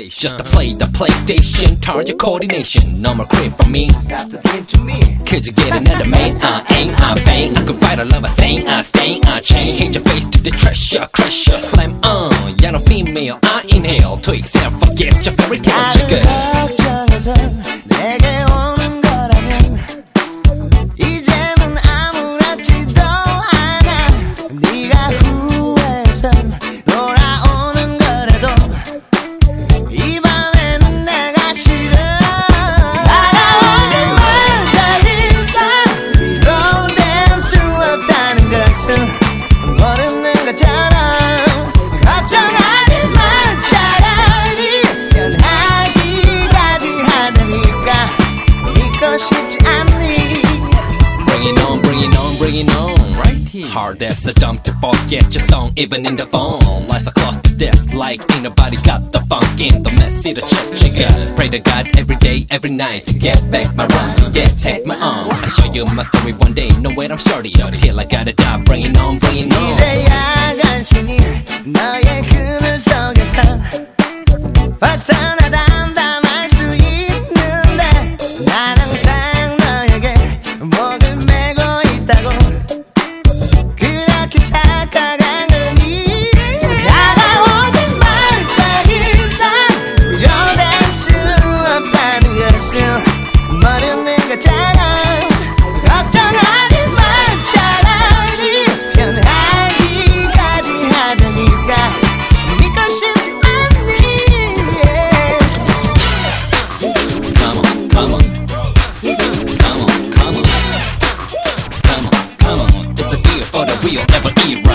Just to play the PlayStation, target coordination. No more crib for me. Stop the thing to me. Could you get another man? Aim, bang. I could write a love, stain, chain. Hit your face to the treasure, crusher. Slam on, you're no female. I inhale to excel. Forget your fairy tale chicken. 걱정해서 내게 오는 거라면 이제는 아무렇지도 않아. 네가 후회해서 돌아오는 거라도 이번에는 내가 싫어. 다가오지 마. 더 이상 위로될 수 없다는 것을 모르는 것처럼 걱정하지 마. 차라리 변하기까지 하다니까 믿고 싶지 않니. Bring it on, bring it on, bring it on. Right here. Hard as a dump to forget your song, even in the phone. Lies across the desk like ain't nobody got the funk in the mess. See the chest shaker. Pray to God every day, every night. Get back my run, yeah, take my arm. I'll show you my story one day. No wait, I'm shorty. Feel I got a job. Bring it on, bring it on. 이제야 간신히 너의 그늘 속에서 벗어나 담담할 수 있는데 난 항상 너에게 목을 메고 있다고 그렇게 착각하느니. 다가오지 말. 더 이상 위로될 수 없다는 것을 모르는 것처럼 걱정하지 마. 차라리 변하기까지 하다니까 믿고 싶지 않니. Come on, come on. Come on, come on. Come on, come on. It's a deal for the real, ever eat.